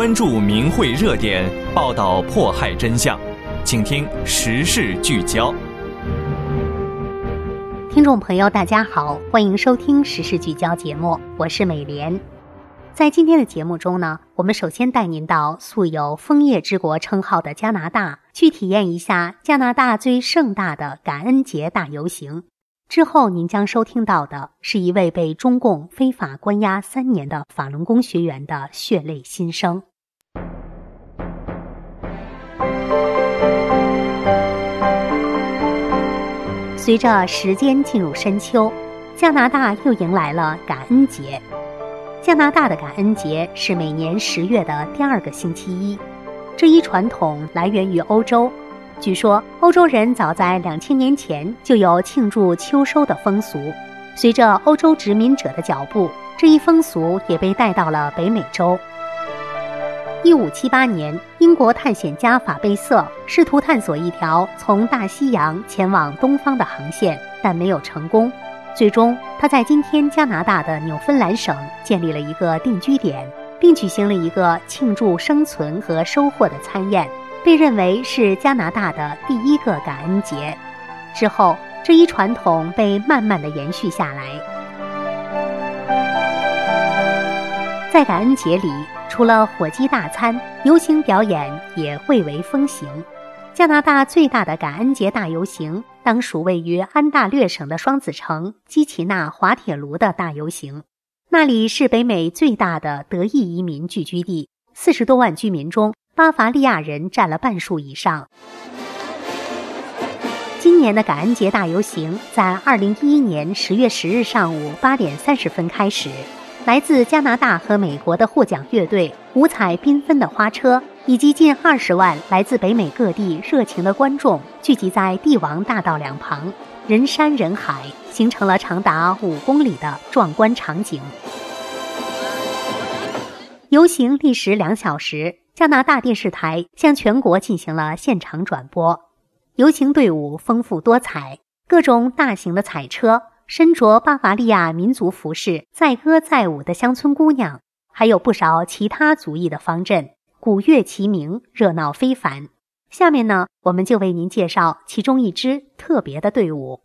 关注民慧热点，报道迫害真相。请听时事聚焦。 听众朋友大家好，欢迎收听时事聚焦节目，我是美莲。在今天的节目中呢，我们首先带您到素有枫叶之国称号的加拿大，去体验一下加拿大最盛大的感恩节大游行。之后您将收听到的是一位被中共非法关押3年的法轮功学员的血泪心声。随着时间进入深秋，加拿大又迎来了感恩节。加拿大的感恩节是每年10月的第2个星期一，这一传统来源于欧洲。据说欧洲人早在2000年前就有庆祝秋收的风俗，随着欧洲殖民者的脚步，这一风俗也被带到了北美洲。1578年，英国探险家法贝瑟试图探索一条从大西洋前往东方的航线，但没有成功。最终，他在今天加拿大的纽芬兰省建立了一个定居点，并举行了一个庆祝生存和收获的餐宴，被认为是加拿大的第1个感恩节。之后，这一传统被慢慢地延续下来。在感恩节里，除了火鸡大餐，游行表演也蔚为风行。加拿大最大的感恩节大游行当属位于安大略省的双子城基奇纳滑铁卢的大游行，那里是北美最大的德裔移民聚居地，40多万居民中，巴伐利亚人占了半数以上。今年的感恩节大游行在2011年10月10日上午8点30分开始，来自加拿大和美国的获奖乐队、五彩缤纷的花车以及近20万来自北美各地热情的观众聚集在帝王大道两旁，人山人海，形成了长达5公里的壮观场景。游行历时2小时，加拿大电视台向全国进行了现场转播。游行队伍丰富多彩，各种大型的彩车，身着巴伐利亚民族服饰载歌载舞的乡村姑娘，还有不少其他族裔的方阵，鼓乐齐鸣，热闹非凡。下面呢，我们就为您介绍其中一支特别的队伍。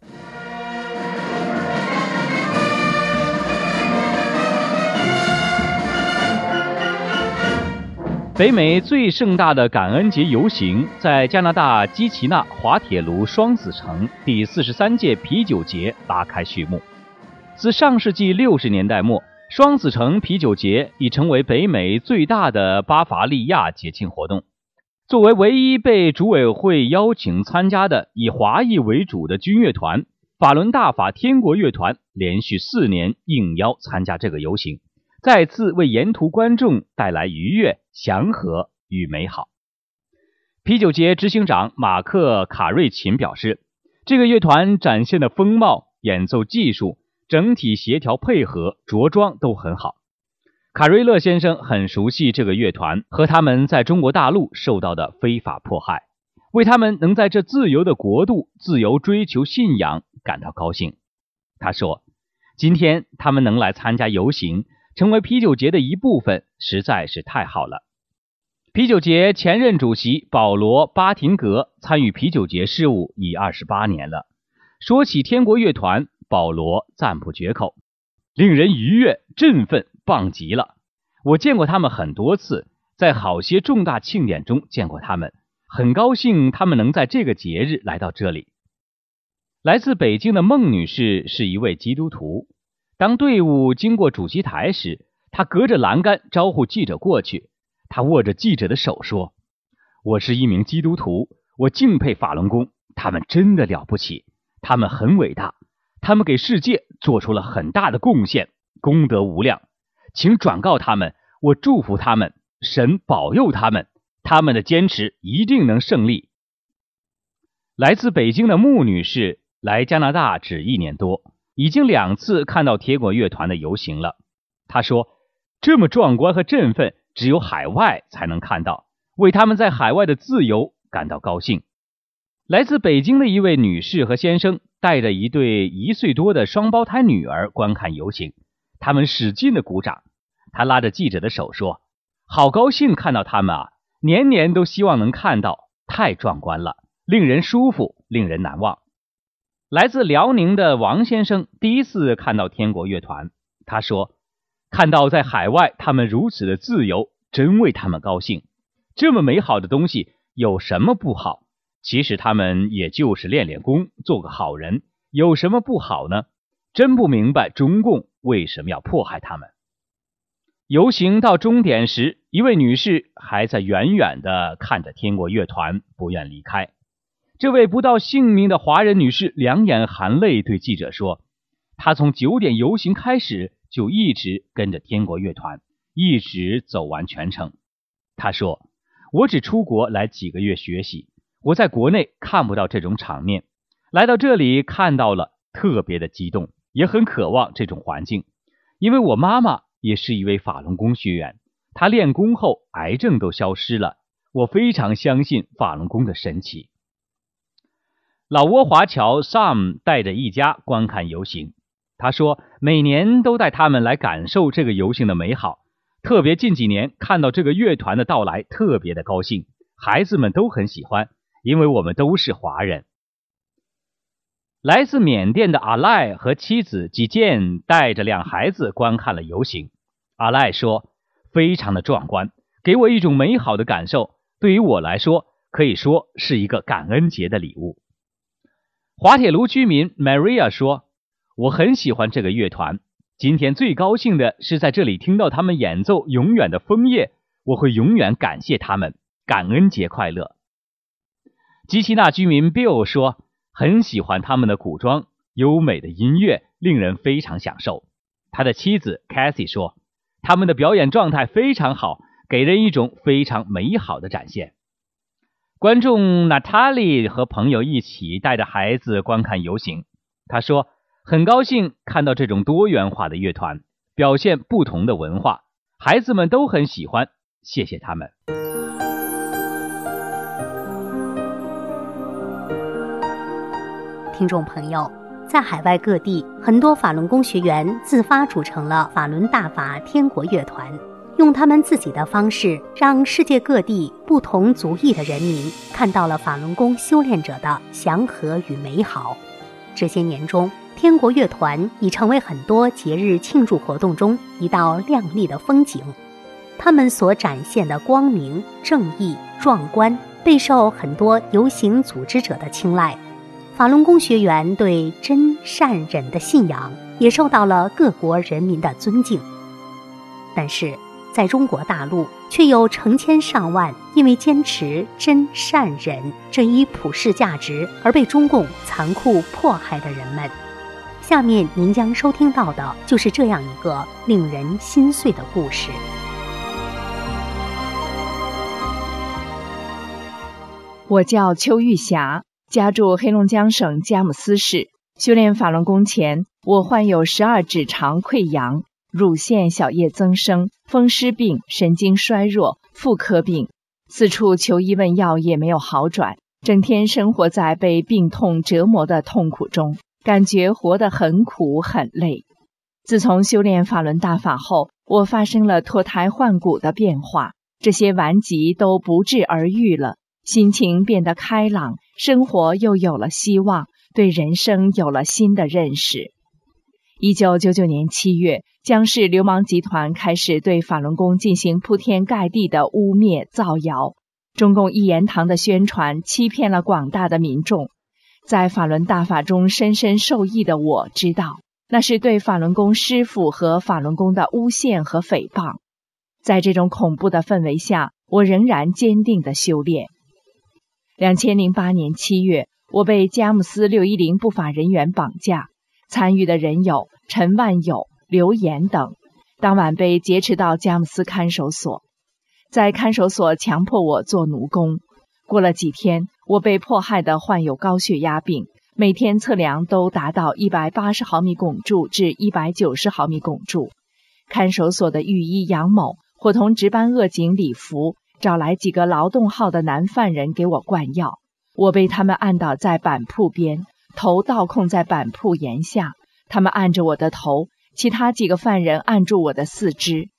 北美最盛大的感恩节游行在加拿大基奇纳滑铁卢双子城第43届啤酒节拉开序幕。自上世纪60年代末，双子城啤酒节已成为北美最大的巴伐利亚节庆活动。作为唯一被主委会邀请参加的以华裔为主的军乐团，法轮大法天国乐团连续4年应邀参加这个游行，再次为沿途观众带来愉悦、祥和与美好。啤酒节执行长马克·卡瑞琴表示，这个乐团展现的风貌、演奏技术、整体协调配合、着装都很好。卡瑞勒先生很熟悉这个乐团和他们在中国大陆受到的非法迫害，为他们能在这自由的国度自由追求信仰感到高兴。他说，今天他们能来参加游行，成为啤酒节的一部分，实在是太好了。啤酒节前任主席保罗·巴廷格参与啤酒节事务已28年了。说起天国乐团，保罗赞不绝口，令人愉悦、振奋，棒极了。我见过他们很多次，在好些重大庆典中见过他们，很高兴他们能在这个节日来到这里。来自北京的孟女士是一位基督徒，当队伍经过主席台时，她隔着栏杆招呼记者过去。她握着记者的手说，我是一名基督徒，我敬佩法轮功，他们真的了不起，他们很伟大，他们给世界做出了很大的贡献，功德无量，请转告他们，我祝福他们，神保佑他们，他们的坚持一定能胜利。来自北京的穆女士来加拿大只1年多，已经2次看到铁果乐团的游行了。她说，这么壮观和振奋只有海外才能看到，为他们在海外的自由感到高兴。来自北京的一位女士和先生带着一对1岁多的双胞胎女儿观看游行，他们使劲地鼓掌。他拉着记者的手说， 好高兴看到他们啊，年年都希望能看到，太壮观了，令人舒服，令人难忘。来自辽宁的王先生第一次看到天国乐团，他说，看到在海外他们如此的自由，真为他们高兴。这么美好的东西有什么不好？其实他们也就是练练功，做个好人，有什么不好呢？真不明白中共为什么要迫害他们。游行到终点时，一位女士还在远远地看着天国乐团，不愿离开。这位不到姓名的华人女士两眼含泪对记者说，她从9点游行开始就一直跟着天国乐团，一直走完全程。她说，我只出国来几个月学习，我在国内看不到这种场面，来到这里看到了，特别的激动，也很渴望这种环境。因为我妈妈也是一位法轮功学员，她练功后癌症都消失了，我非常相信法轮功的神奇。老挝华侨 Sam 带着一家观看游行，他说每年都带他们来感受这个游行的美好，特别近几年看到这个乐团的到来特别的高兴，孩子们都很喜欢，因为我们都是华人。来自缅甸的阿赖和妻子吉健带着2孩子观看了游行。阿赖说，非常的壮观，给我一种美好的感受，对于我来说可以说是一个感恩节的礼物。滑铁卢居民 Maria 说，我很喜欢这个乐团，今天最高兴的是在这里听到他们演奏永远的枫叶，我会永远感谢他们，感恩节快乐。基奇纳居民 Bill 说，很喜欢他们的古装，优美的音乐令人非常享受。他的妻子 Cathy 说，他们的表演状态非常好，给人一种非常美好的展现。观众 Natalie 和朋友一起带着孩子观看游行，他说，很高兴看到这种多元化的乐团，表现不同的文化，孩子们都很喜欢，谢谢他们。 听众朋友，在海外各地，很多法轮功学员自发组成了法轮大法天国乐团，用他们自己的方式，让世界各地不同族裔的人民看到了法轮功修炼者的祥和与美好。这些年中，天国乐团已成为很多节日庆祝活动中一道亮丽的风景。他们所展现的光明、正义、壮观，备受很多游行组织者的青睐。法轮功学员对真善忍的信仰也受到了各国人民的尊敬。但是在中国大陆，却有成千上万因为坚持真善忍这一普世价值而被中共残酷迫害的人们。下面您将收听到的就是这样一个令人心碎的故事。 我叫邱玉霞，家住黑龙江省佳木斯市。修炼法轮功前，我患有12指肠溃疡、乳腺小叶增生、风湿病、神经衰弱、妇科病，四处求医问药也没有好转，整天生活在被病痛折磨的痛苦中，感觉活得很苦很累。自从修炼法轮大法后，我发生了脱胎换骨的变化，这些顽疾都不治而愈了，心情变得开朗，生活又有了希望，对人生有了新的认识。1999年7月，江氏流氓集团开始对法轮功进行铺天盖地的污蔑造谣，中共一言堂的宣传欺骗了广大的民众。在法轮大法中深深受益的我知道，那是对法轮功师父和法轮功的诬陷和诽谤。在这种恐怖的氛围下，我仍然坚定地修炼。2008年7月，我被佳木斯610不法人员绑架，参与的人有陈万友、刘岩等，当晚被劫持到佳木斯看守所。在看守所强迫我做奴工。过了几天，我被迫害的患有高血压病，每天测量都达到180毫米汞柱至190毫米汞柱。看守所的狱医杨某伙同值班恶警李福找来几个劳动号的男犯人给我灌药，我被他们按倒在板铺边，头倒空在板铺沿下，他们按着我的头，其他几个犯人按住我的四肢。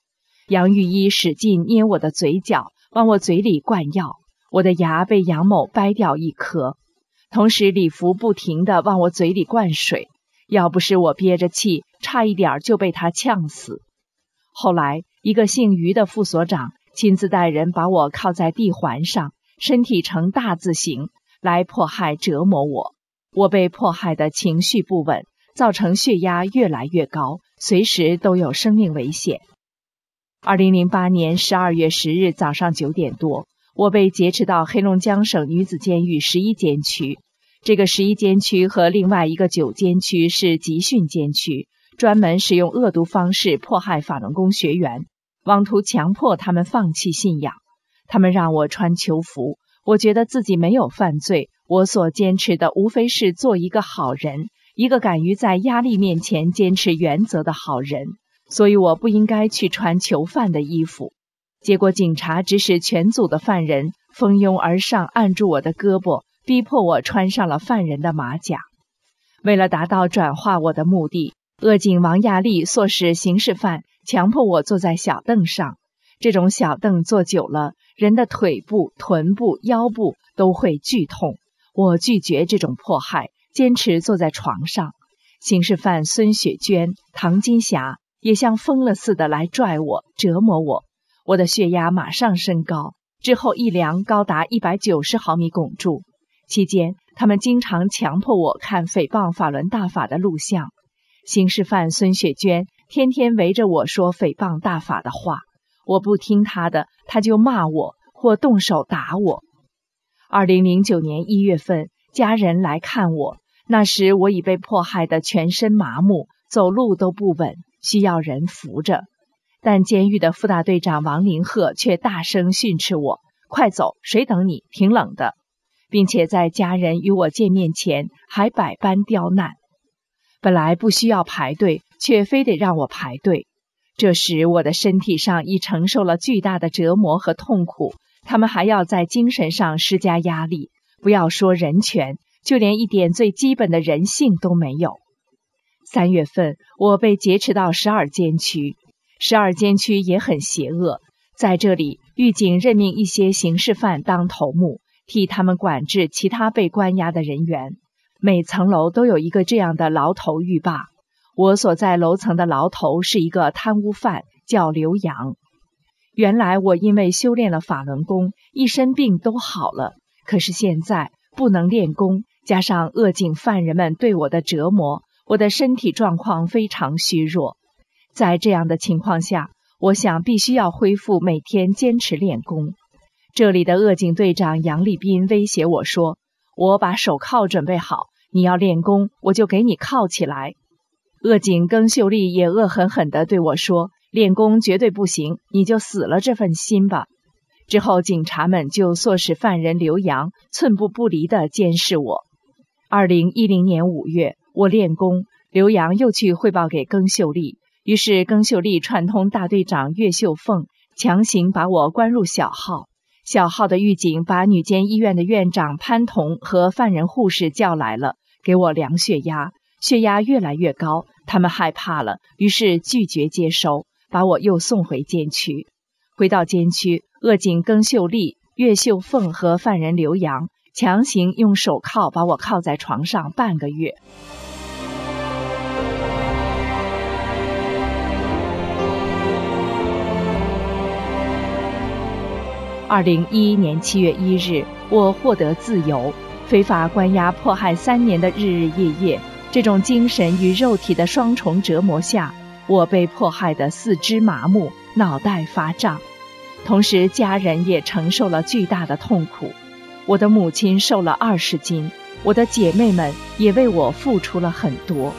杨玉一使劲捏我的嘴角，往我嘴里灌药，我的牙被杨某掰掉一颗。同时李福不停地往我嘴里灌水，要不是我憋着气，差一点就被他呛死。后来一个姓于的副所长亲自带人把我靠在地环上，身体呈大字形来迫害折磨我。我被迫害的情绪不稳，造成血压越来越高，随时都有生命危险。2008年12月10日早上9点多，我被劫持到黑龙江省女子监狱11监区。这个11监区和另外一个9监区是集训监区，专门使用恶毒方式迫害法轮功学员，妄图强迫他们放弃信仰。他们让我穿囚服，我觉得自己没有犯罪，我所坚持的无非是做一个好人，一个敢于在压力面前坚持原则的好人，所以我不应该去穿囚犯的衣服。结果警察指使全组的犯人蜂拥而上，按住我的胳膊，逼迫我穿上了犯人的马甲。为了达到转化我的目的，恶警王亚丽唆使刑事犯强迫我坐在小凳上。这种小凳坐久了，人的腿部、臀部、腰部都会剧痛。我拒绝这种迫害，坚持坐在床上。刑事犯孙雪娟、唐金霞也像疯了似的来拽我、折磨我。我的血压马上升高，之后一量高达190毫米汞柱。期间他们经常强迫我看诽谤法轮大法的录像。刑事犯孙雪娟天天围着我说诽谤大法的话，我不听他的，他就骂我或动手打我。2009年1月份，家人来看我，那时我已被迫害得全身麻木，走路都不稳，需要人扶着。但监狱的副大队长王林鹤却大声训斥我：快走，谁等你，挺冷的，并且在家人与我见面前还百般刁难。本来不需要排队，却非得让我排队。这时我的身体上已承受了巨大的折磨和痛苦，他们还要在精神上施加压力，不要说人权，就连一点最基本的人性都没有。3月份，我被劫持到12监区。12监区也很邪恶，在这里，狱警任命一些刑事犯当头目，替他们管制其他被关押的人员。每层楼都有一个这样的牢头狱霸。我所在楼层的牢头是一个贪污犯，叫刘洋。原来我因为修炼了法轮功，一身病都好了，可是现在不能练功，加上恶警犯人们对我的折磨，我的身体状况非常虚弱。在这样的情况下，我想必须要恢复每天坚持练功。这里的恶警队长杨立斌威胁我说，我把手铐准备好，你要练功，我就给你铐起来。恶警更秀丽也恶狠狠地对我说，练功绝对不行，你就死了这份心吧。之后警察们就唆使犯人刘洋寸步不离地监视我。2010年5月，我练功，刘洋又去汇报给更秀丽，于是更秀丽串通大队长岳秀凤，强行把我关入小号。小号的狱警把女监医院的院长潘彤和犯人护士叫来了，给我量血压，血压越来越高，他们害怕了，于是拒绝接收，把我又送回监区。回到监区，恶警更秀丽、岳秀凤和犯人刘洋强行用手铐把我铐在床上半个月。2011年7月1日，我获得自由。非法关押迫害3年的日日夜夜，这种精神与肉体的双重折磨下，我被迫害得四肢麻木，脑袋发胀。同时家人也承受了巨大的痛苦。我的母亲瘦了20斤，我的姐妹们也为我付出了很多。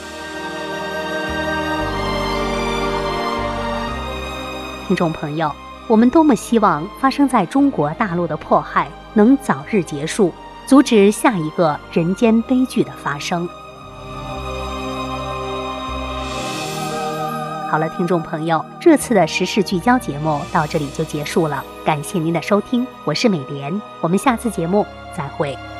听众朋友，我们多么希望发生在中国大陆的迫害能早日结束，阻止下一个人间悲剧的发生。好了，听众朋友，这次的时事聚焦节目到这里就结束了，感谢您的收听，我是美莲，我们下次节目再会。